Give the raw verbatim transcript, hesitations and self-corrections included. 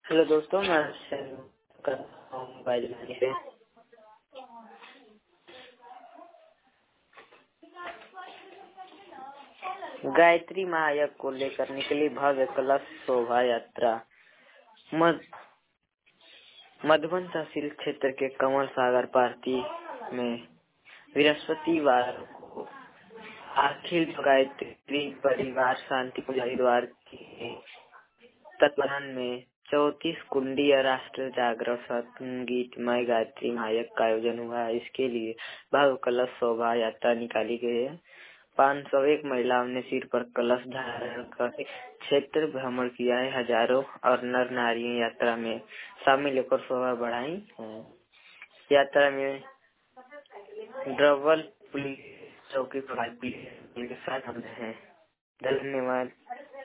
Hello दोस्तों, मैं कर रहा हूँ मोबाइल से गायत्री महायज्ञ को लेकर निकली भव्य कलश शोभा यात्रा मध मधुबन तहसील क्षेत्र के कमल सागर पार्टी में बृहस्पतिवार को अखिल गायत्री परिवार शांति पुजारी द्वार के तत्वाधान में चौतीस कुंडीय राष्ट्र जागरण संगीतमय गायत्री महायज्ञ का आयोजन हुआ। इसके लिए भव्य कलश शोभा यात्रा निकाली गई है। पाँच सौ एक महिलाओं ने सिर पर कलश धारण कर क्षेत्र भ्रमण किया है। हजारों और नर नारियां यात्रा में शामिल होकर शोभा बढ़ाई है। यात्रा में डबल पुलिस चौकी प्रभारी के साथ हम हैं। धन्यवाद।